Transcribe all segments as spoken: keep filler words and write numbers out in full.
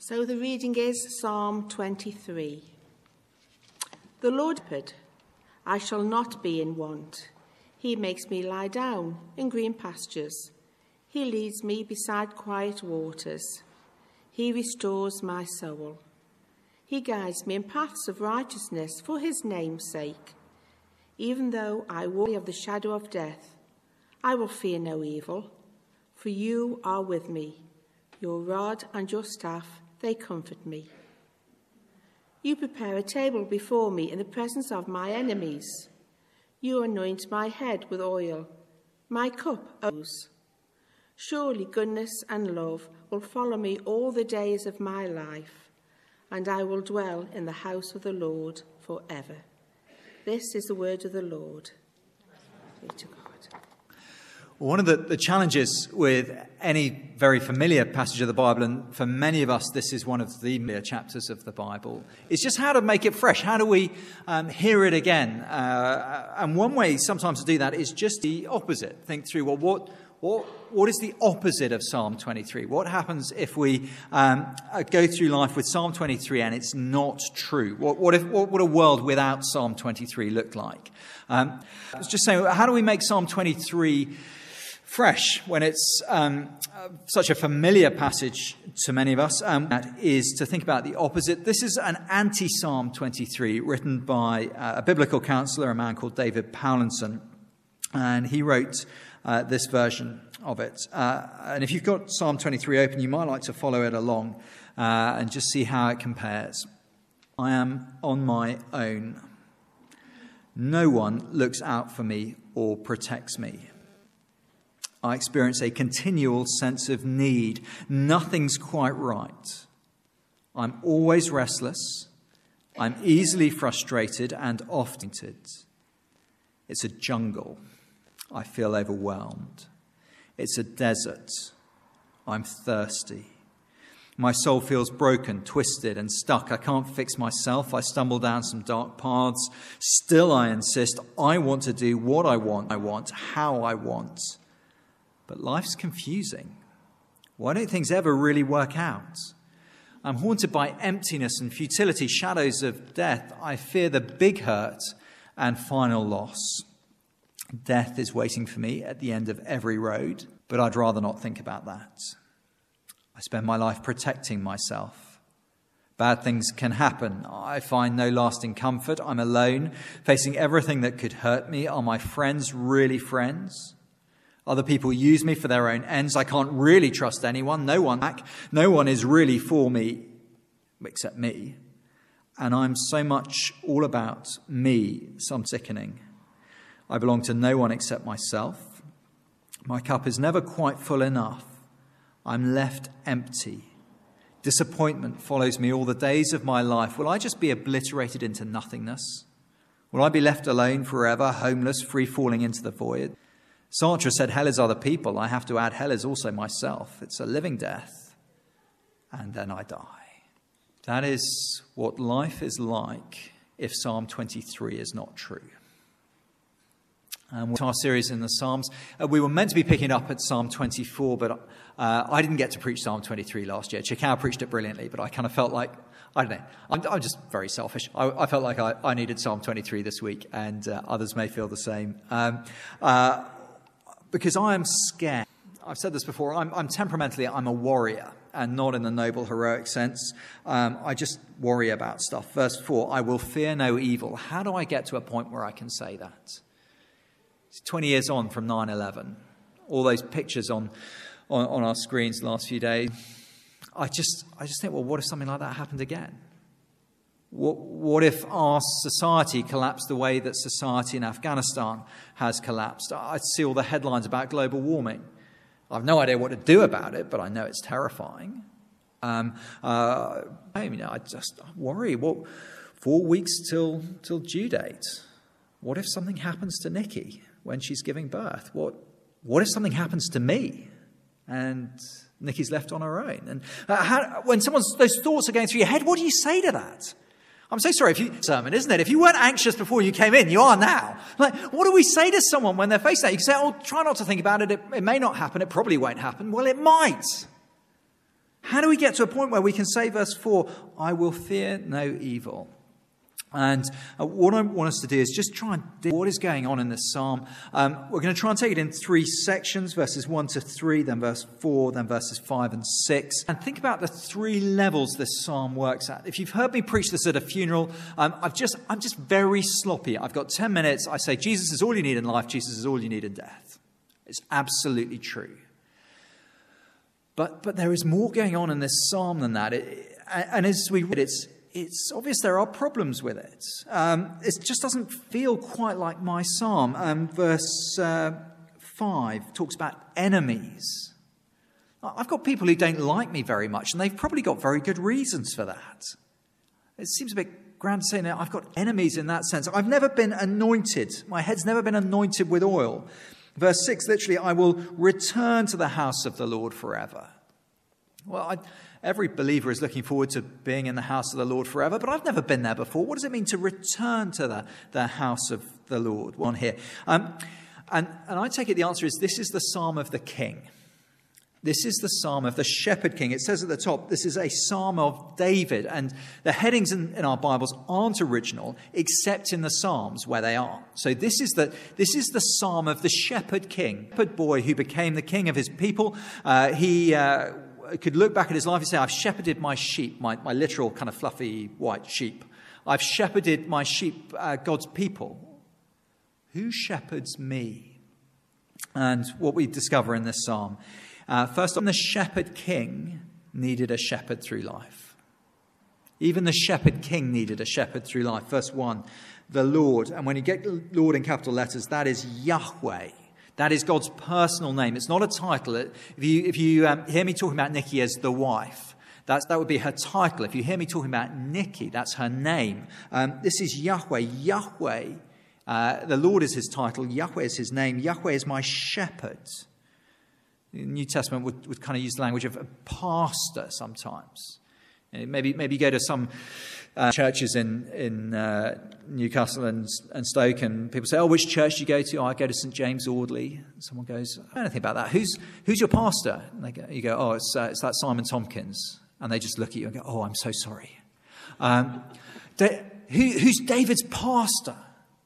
So the reading is Psalm twenty-three. The Lord, I shall not be in want. He makes me lie down in green pastures. He leads me beside quiet waters. He restores my soul. He guides me in paths of righteousness for his name's sake. Even though I walk of the shadow of death, I will fear no evil, for you are with me. Your rod and your staff, they comfort me. You prepare a table before me in the presence of my enemies. You anoint my head with oil. My cup overflows. Surely goodness and love will follow me all the days of my life, and I will dwell in the house of the Lord forever. This is the word of the Lord. Be to God. One of the, the challenges with any very familiar passage of the Bible, and for many of us this is one of the familiar chapters of the Bible, is just how to make it fresh. How do we um, hear it again? Uh, and one way sometimes to do that is just the opposite. Think through, well, what what what is the opposite of Psalm twenty-three? What happens if we um, go through life with Psalm twenty-three and it's not true? What, what, if, what would a world without Psalm twenty-three look like? Um, I was just saying, how do we make Psalm twenty-three fresh when it's um, uh, such a familiar passage to many of us? Um, that is to think about the opposite. This is an anti-Psalm twenty-three written by uh, a biblical counselor, a man called David Powlinson, and he wrote uh, this version of it. Uh, and if you've got Psalm twenty-three open, you might like to follow it along uh, and just see how it compares. I am on my own. No one looks out for me or protects me. I experience a continual sense of need. Nothing's quite right. I'm always restless. I'm easily frustrated and often. It's a jungle. I feel overwhelmed. It's a desert. I'm thirsty. My soul feels broken, twisted, and stuck. I can't fix myself. I stumble down some dark paths. Still, I insist. I want to do what I want. I want how I want. But life's confusing. Why don't things ever really work out? I'm haunted by emptiness and futility, shadows of death. I fear the big hurt and final loss. Death is waiting for me at the end of every road, but I'd rather not think about that. I spend my life protecting myself. Bad things can happen. I find no lasting comfort. I'm alone, facing everything that could hurt me. Are my friends really friends? Other people use me for their own ends. I can't really trust anyone. No one back. No one is really for me except me. And I'm so much all about me, some sickening. I belong to no one except myself. My cup is never quite full enough. I'm left empty. Disappointment follows me all the days of my life. Will I just be obliterated into nothingness? Will I be left alone forever, homeless, free falling into the void? Sartre said, hell is other people. I have to add, hell is also myself. It's a living death. And then I die. That is what life is like if Psalm twenty-three is not true. Um, our series in the Psalms, uh, we were meant to be picking up at Psalm twenty-four, but uh, I didn't get to preach Psalm twenty-three last year. Chikau preached it brilliantly, but I kind of felt like, I don't know, I'm, I'm just very selfish. I, I felt like I, I needed Psalm twenty-three this week, and uh, others may feel the same. Um, uh, Because I am scared. I've said this before. I'm, I'm temperamentally, I'm a warrior, and not in the noble, heroic sense. Um, I just worry about stuff. Verse four, I will fear no evil. How do I get to a point where I can say that? It's twenty years on from nine eleven. All those pictures on, on, on our screens the last few days. I just, I just think, well, what if something like that happened again? What, what if our society collapsed the way that society in Afghanistan has collapsed? I see all the headlines about global warming. I've no idea what to do about it, but I know it's terrifying. Um, uh, I mean, I just worry. What, four weeks till till due date. What if something happens to Nikki when she's giving birth? What what if something happens to me and Nikki's left on her own? And uh, how, when someone's those thoughts are going through your head, what do you say to that? I'm so sorry if you sermon, isn't it? If you weren't anxious before you came in, you are now. Like, what do we say to someone when they're facing that? You can say, oh, try not to think about it. It, it may not happen. It probably won't happen. Well, it might. How do we get to a point where we can say, verse four, I will fear no evil? And uh, what I want us to do is just try and dig what is going on in this psalm. Um, we're going to try and take it in three sections, verses one to three, then verse four, then verses five and six. And think about the three levels this psalm works at. If you've heard me preach this at a funeral, um, I've just, I'm just very sloppy. I've got ten minutes. I say, Jesus is all you need in life. Jesus is all you need in death. It's absolutely true. But, but there is more going on in this psalm than that. It, and as we read it, it's, It's obvious there are problems with it. Um, it just doesn't feel quite like my psalm. Um, verse uh, five talks about enemies. I've got people who don't like me very much, and they've probably got very good reasons for that. It seems a bit grand saying that I've got enemies in that sense. I've never been anointed. My head's never been anointed with oil. Verse six, literally, I will return to the house of the Lord forever. Well, I... Every believer is looking forward to being in the house of the Lord forever, but I've never been there before. What does it mean to return to the, the house of the Lord? One here. Um, and, and I take it the answer is this is the psalm of the king. This is the psalm of the shepherd king. It says at the top, this is a psalm of David. And the headings in, in our Bibles aren't original, except in the psalms where they are. So this is the, this is the psalm of the shepherd king, shepherd boy who became the king of his people. Uh, he... Uh, could look back at his life and say, I've shepherded my sheep, my, my literal kind of fluffy white sheep. I've shepherded my sheep, uh, God's people. Who shepherds me? And what we discover in this psalm, uh, first on the shepherd king needed a shepherd through life. Even the shepherd king needed a shepherd through life. Verse one, the Lord. And when you get Lord in capital letters, that is Yahweh. That is God's personal name. It's not a title. If you, if you um, hear me talking about Nikki as the wife, that's, that would be her title. If you hear me talking about Nikki, that's her name. Um, this is Yahweh. Yahweh, uh, the Lord is his title. Yahweh is his name. Yahweh is my shepherd. The New Testament would, would kind of use the language of a pastor sometimes. Maybe, maybe you go to some uh, churches in in uh, Newcastle and, and Stoke, and people say, "Oh, which church do you go to?" "Oh, I go to Saint James Audley." And someone goes, "I don't know anything about that. Who's who's your pastor?" And they go, you go, "Oh, it's uh, it's that Simon Tompkins." And they just look at you and go, "Oh, I'm so sorry." Um, they, who, who's David's pastor?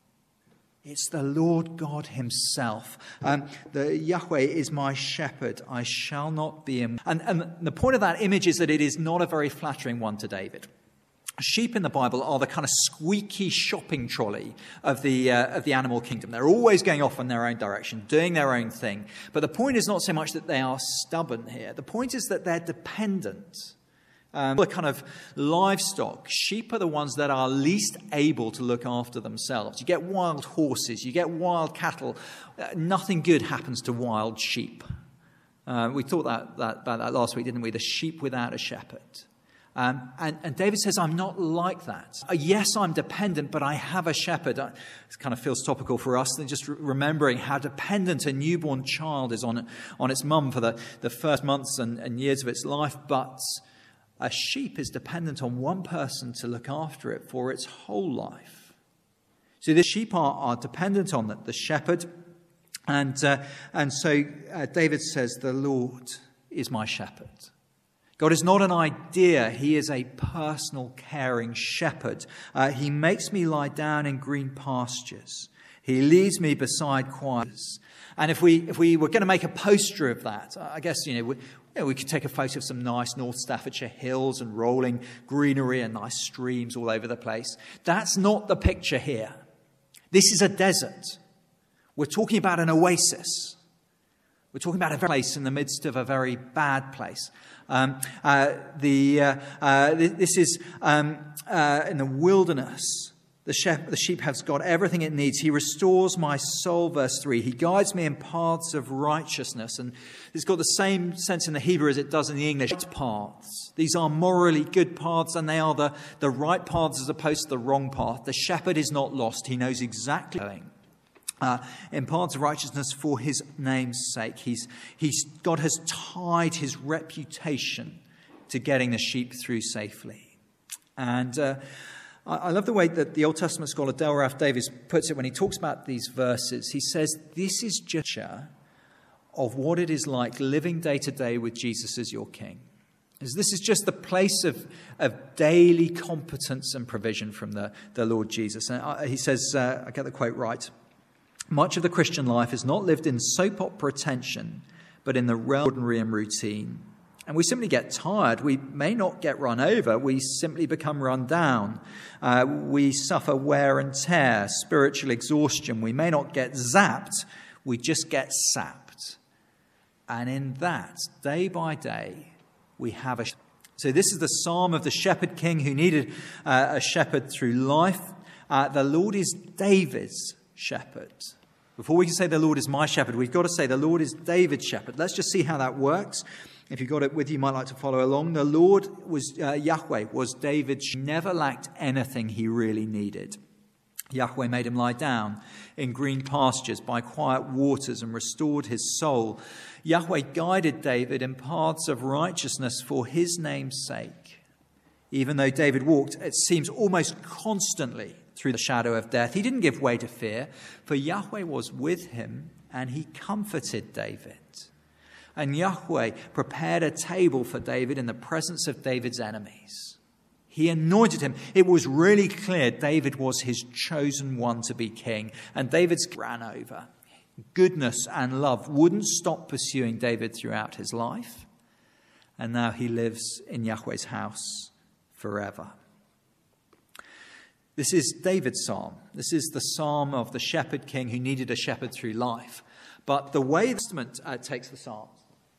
It's the Lord God himself. Um, the Yahweh is my shepherd. I shall not be in. And, and the point of that image is that it is not a very flattering one to David. Sheep in the Bible are the kind of squeaky shopping trolley of the uh, of the animal kingdom. They're always going off in their own direction, doing their own thing. But the point is not so much that they are stubborn here. The point is that they're dependent. Um, the kind of livestock, sheep are the ones that are least able to look after themselves. You get wild horses, you get wild cattle. Uh, nothing good happens to wild sheep. Uh, we thought that, that, about that last week, didn't we? The sheep without a shepherd. Um, and, and David says, I'm not like that. Uh, yes, I'm dependent, but I have a shepherd. Uh, it kind of feels topical for us, than just re- remembering how dependent a newborn child is on, on its mum for the, the first months and, and years of its life. But a sheep is dependent on one person to look after it for its whole life. So the sheep are, are dependent on the, the shepherd. And, uh, and so uh, David says, the Lord is my shepherd. God is not an idea. He is a personal, caring shepherd. Uh, he makes me lie down in green pastures. He leads me beside quiet waters. And if we if we were going to make a poster of that, I guess, you know, we, you know, we could take a photo of some nice North Staffordshire hills and rolling greenery and nice streams all over the place. That's not the picture here. This is a desert. We're talking about an oasis. We're talking about a place in the midst of a very bad place. Um, uh, the uh, uh, this is um, uh, in the wilderness. The sheep, the sheep has got everything it needs. He restores my soul, verse three. He guides me in paths of righteousness. And it's got the same sense in the Hebrew as it does in the English. Right paths. These are morally good paths, and they are the, the right paths as opposed to the wrong path. The shepherd is not lost. He knows exactly what he's doing. Uh, in paths of righteousness for his name's sake. He's, he's, God has tied his reputation to getting the sheep through safely. And uh, I, I love the way that the Old Testament scholar Dale Ralph Davis puts it when he talks about these verses. He says, this is just a of what it is like living day to day with Jesus as your king. This is just the place of, of daily competence and provision from the, the Lord Jesus. And he says, uh, I get the quote right, much of the Christian life is not lived in soap opera tension, but in the realm of ordinary and routine. And we simply get tired. We may not get run over. We simply become run down. Uh, we suffer wear and tear, spiritual exhaustion. We may not get zapped. We just get sapped. And in that, day by day, we have a... So this is the psalm of the shepherd king who needed uh, a shepherd through life. Uh, the Lord is David's shepherd. Before we can say the Lord is my shepherd, we've got to say the Lord is David's shepherd. Let's just see how that works. If you've got it with you, you might like to follow along. The Lord was, uh, Yahweh was David's, never lacked anything he really needed. Yahweh made him lie down in green pastures by quiet waters and restored his soul. Yahweh guided David in paths of righteousness for his name's sake. Even though David walked, it seems, almost constantly through the shadow of death, he didn't give way to fear, for Yahweh was with him and he comforted David. And Yahweh prepared a table for David in the presence of David's enemies. He anointed him. It was really clear David was his chosen one to be king. And David's ran over. Goodness and love wouldn't stop pursuing David throughout his life. And now he lives in Yahweh's house forever. This is David's psalm. This is the psalm of the shepherd king who needed a shepherd through life. But the way the Testament uh, takes the psalms,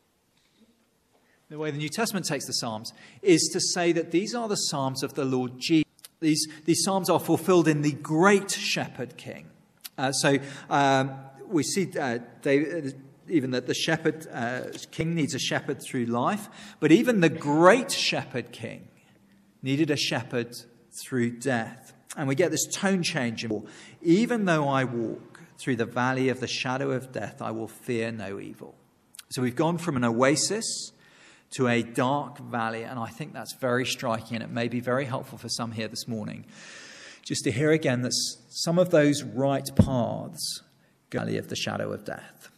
the way the New Testament takes the Psalms, is to say that these are the Psalms of the Lord Jesus. These, these Psalms are fulfilled in the great shepherd king. Uh, so um, we see uh, David, even that the shepherd uh, king needs a shepherd through life, but even the great shepherd king needed a shepherd through death. And we get this tone change. Even though I walk through the valley of the shadow of death, I will fear no evil. So we've gone from an oasis to a dark valley, and I think that's very striking, and it may be very helpful for some here this morning, just to hear again that some of those right paths go valley of the shadow of death.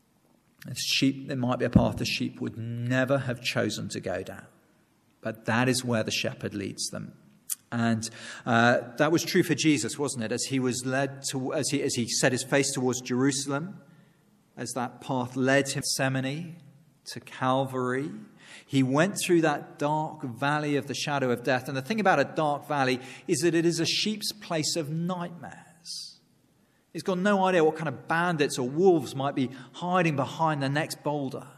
If sheep, there might be a path the sheep would never have chosen to go down, but that is where the shepherd leads them. And uh, that was true for Jesus, wasn't it? As he was led to, as he as he set his face towards Jerusalem, as that path led him to Gethsemane, to Calvary, he went through that dark valley of the shadow of death. And the thing about a dark valley is that it is a sheep's place of nightmares. He's got no idea what kind of bandits or wolves might be hiding behind the next boulder.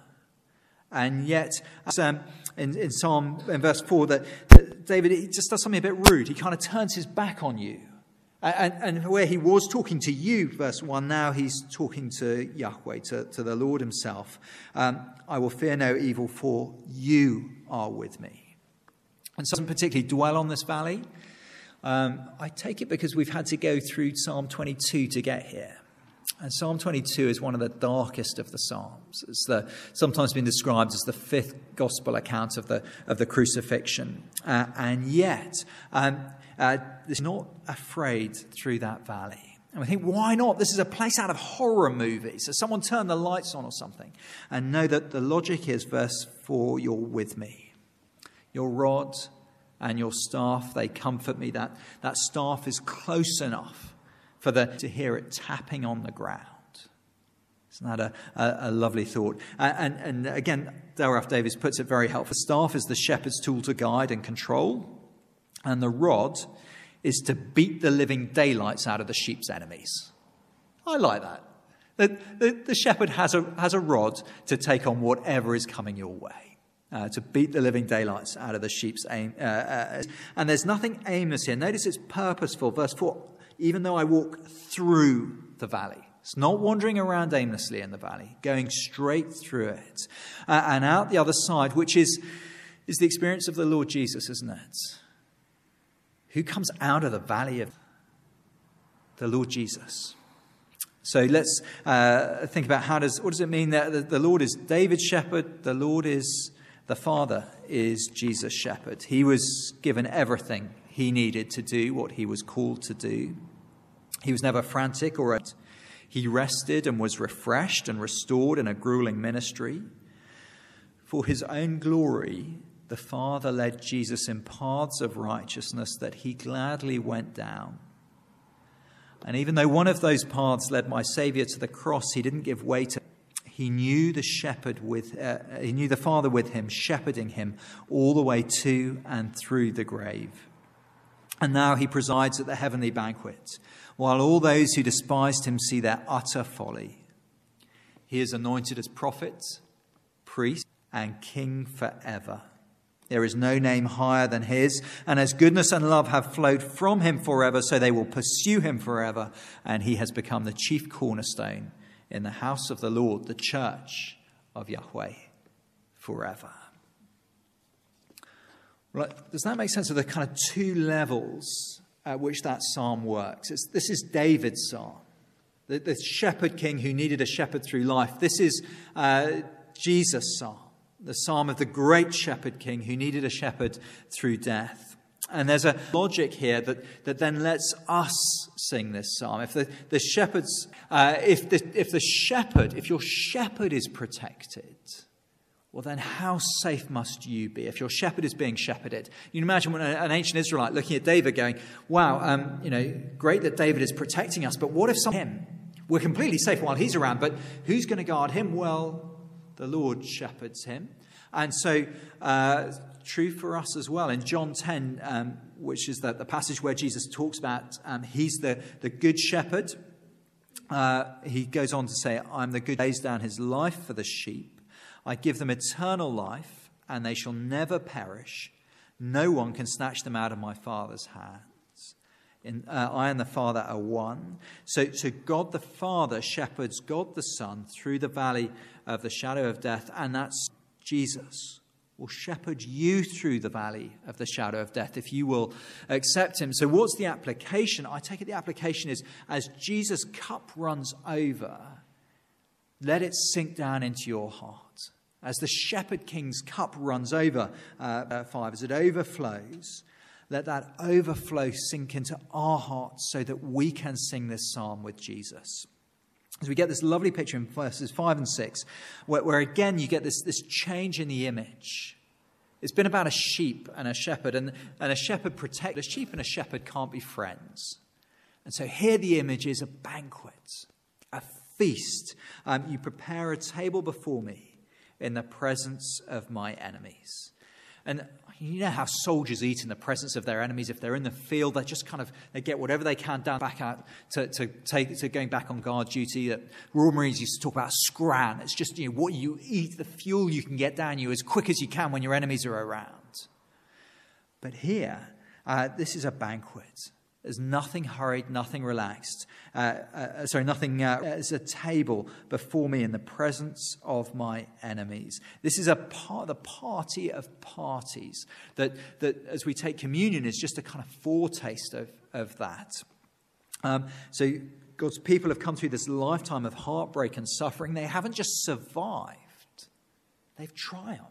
And yet, as, um, in, in Psalm, in verse four, that, that David he just does something a bit rude. He kind of turns his back on you. And, and where he was talking to you, verse one, now he's talking to Yahweh, to, to the Lord himself. Um, I will fear no evil, for you are with me. And so doesn't particularly dwell on this valley. Um, I take it because we've had to go through Psalm twenty-two to get here. And Psalm twenty-two is one of the darkest of the Psalms. It's the, sometimes been described as the fifth gospel account of the, of the crucifixion. Uh, and yet... Um, Uh, is not afraid through that valley. And we think, why not? This is a place out of horror movies. So someone turn the lights on or something. And know that the logic is, verse four, you're with me. Your rod and your staff, they comfort me. That, that staff is close enough for the to hear it tapping on the ground. Isn't that a, a, a lovely thought? And, and, and again, Dale Ralph Davis puts it very helpful. The staff is the shepherd's tool to guide and control. And the rod is to beat the living daylights out of the sheep's enemies. I like that. The, the, the shepherd has a, has a rod to take on whatever is coming your way. Uh, to beat the living daylights out of the sheep's aim. Uh, uh, and there's nothing aimless here. Notice it's purposeful. Verse four, even though I walk through the valley. It's not wandering around aimlessly in the valley. Going straight through it. Uh, and out the other side, which is, is the experience of the Lord Jesus, isn't it? Who comes out of the valley of the Lord Jesus? So let's uh, think about how does what does it mean that the, the Lord is David's shepherd, the Lord is the Father is Jesus' shepherd. He was given everything he needed to do what he was called to do. He was never frantic or he rested and was refreshed and restored in a grueling ministry. For his own glory, the Father led Jesus in paths of righteousness that he gladly went down. And even though one of those paths led my Saviour to the cross, he didn't give way to. He knew the shepherd with. Uh, he knew the Father with him, shepherding him all the way to and through the grave. And now he presides at the heavenly banquet, while all those who despised him see their utter folly. He is anointed as prophet, priest, and king forever. There is no name higher than his, and as goodness and love have flowed from him forever, so they will pursue him forever. And he has become the chief cornerstone in the house of the Lord, the church of Yahweh, forever. Right, does that make sense of the kind of two levels at which that psalm works? It's, this is David's psalm, the, the shepherd king who needed a shepherd through life. This is uh, Jesus' psalm, the psalm of the great shepherd king who needed a shepherd through death. And there's a logic here that, that then lets us sing this psalm. If the, the shepherds, uh, if the if the shepherd, if your shepherd is protected, well then how safe must you be if your shepherd is being shepherded? You can imagine when an ancient Israelite looking at David going, wow, um, you know, great that David is protecting us, but what if some him? We're completely safe while he's around, but who's going to guard him? Well, the Lord shepherds him. And so, uh, true for us as well. In John ten, um, which is the, the passage where Jesus talks about, um, he's the, the good shepherd. Uh, he goes on to say, I'm the good, lays down his life for the sheep. I give them eternal life, and they shall never perish. No one can snatch them out of my Father's hands. In, uh, I and the Father are one. So, so God the Father shepherds God the Son through the valley of the shadow of death, and that's Jesus will shepherd you through the valley of the shadow of death if you will accept him. So what's the application? I take it the application is, as Jesus' cup runs over, let it sink down into your heart. As the shepherd king's cup runs over, uh, five, as it overflows, let that overflow sink into our hearts so that we can sing this psalm with Jesus. As we get this lovely picture in verses five and six, where, where again you get this, this change in the image. It's been about a sheep and a shepherd, and, and a shepherd protect. A sheep and a shepherd can't be friends. And so here the image is a banquet, a feast. Um, you prepare a table before me in the presence of my enemies. And you know how soldiers eat in the presence of their enemies. If they're in the field, they just kind of, they get whatever they can down back out to, to take to going back on guard duty. That Royal Marines used to talk about scran. It's just, you know, what you eat, the fuel you can get down you as quick as you can when your enemies are around. But here, uh, this is a banquet. There's nothing hurried, nothing relaxed. Uh, uh, sorry, nothing. Uh, there's a table before me in the presence of my enemies. This is a part, the party of parties. That, that as we take communion is just a kind of foretaste of, of that. Um, so God's people have come through this lifetime of heartbreak and suffering. They haven't just survived. They've triumphed.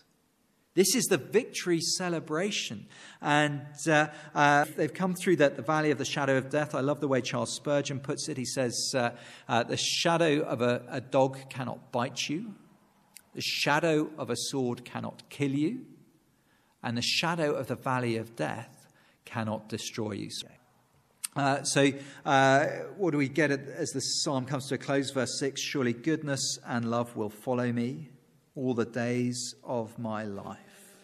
This is the victory celebration. And uh, uh, they've come through the, the valley of the shadow of death. I love the way Charles Spurgeon puts it. He says, uh, uh, the shadow of a, a dog cannot bite you. The shadow of a sword cannot kill you. And the shadow of the valley of death cannot destroy you. Uh, so uh, what do we get as the psalm comes to a close? Verse six, surely goodness and love will follow me all the days of my life.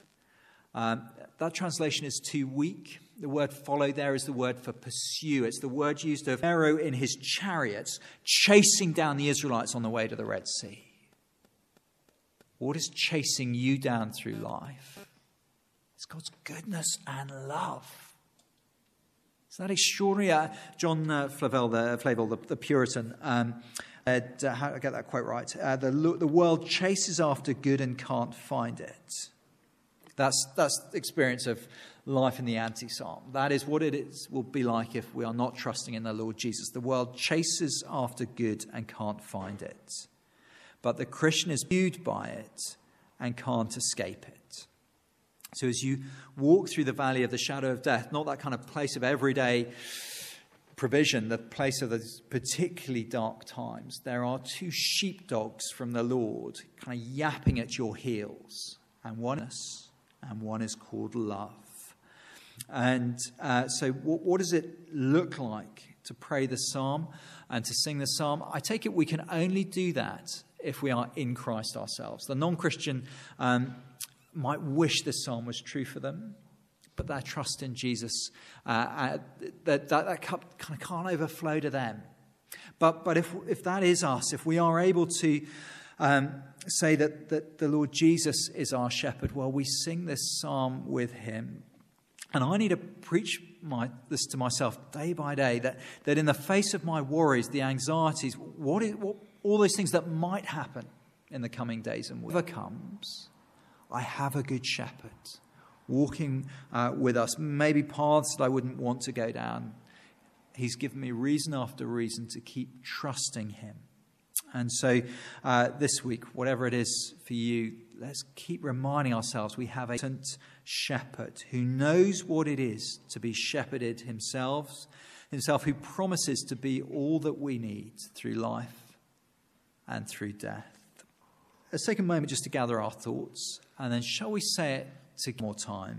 Um, that translation is too weak. The word follow there is the word for pursue. It's the word used of Pharaoh in his chariots chasing down the Israelites on the way to the Red Sea. What is chasing you down through life? It's God's goodness and love. Isn't that extraordinary? Uh, John uh, Flavel, the, Flavel, the, the Puritan, um, uh, how do I get that quite right? Uh, the, the world chases after good and can't find it. That's that's the experience of life in the anti-psalm. That is what it is, will be like if we are not trusting in the Lord Jesus. The world chases after good and can't find it. But the Christian is viewed by it and can't escape it. So as you walk through the valley of the shadow of death, not that kind of place of everyday provision, the place of those particularly dark times, there are two sheepdogs from the Lord kind of yapping at your heels. And one is and one is called love. And uh, so what, what does it look like to pray the psalm and to sing the psalm? I take it we can only do that if we are in Christ ourselves. The non-Christian um, might wish this psalm was true for them, but their trust in Jesus, uh, uh, that, that, that cup kind of can't overflow to them. But but if if that is us, if we are able to um, say that, that the Lord Jesus is our shepherd, well, we sing this psalm with him. And I need to preach my, this to myself day by day, that, that in the face of my worries, the anxieties, what is, what, all those things that might happen in the coming days and whatever comes, I have a good shepherd walking uh, with us, maybe paths that I wouldn't want to go down. He's given me reason after reason to keep trusting him. And so uh, this week, whatever it is for you, let's keep reminding ourselves we have a shepherd who knows what it is to be shepherded himself, himself who promises to be all that we need through life and through death. Let's take a moment just to gather our thoughts, and then shall we say it together more time?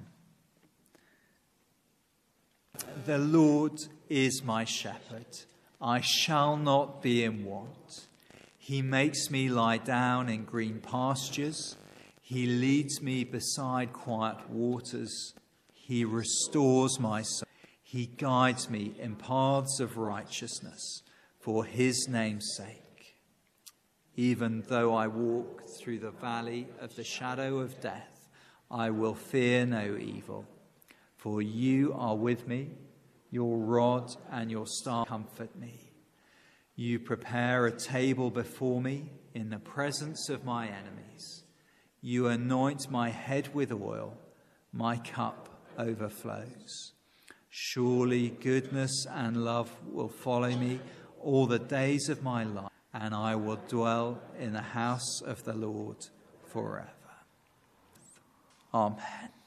The Lord is my shepherd. I shall not be in want. He makes me lie down in green pastures. He leads me beside quiet waters. He restores my soul. He guides me in paths of righteousness for his name's sake. Even though I walk through the valley of the shadow of death, I will fear no evil. For you are with me, your rod and your staff comfort me. You prepare a table before me in the presence of my enemies. You anoint my head with oil, my cup overflows. Surely goodness and love will follow me all the days of my life, and I will dwell in the house of the Lord forever. Amen.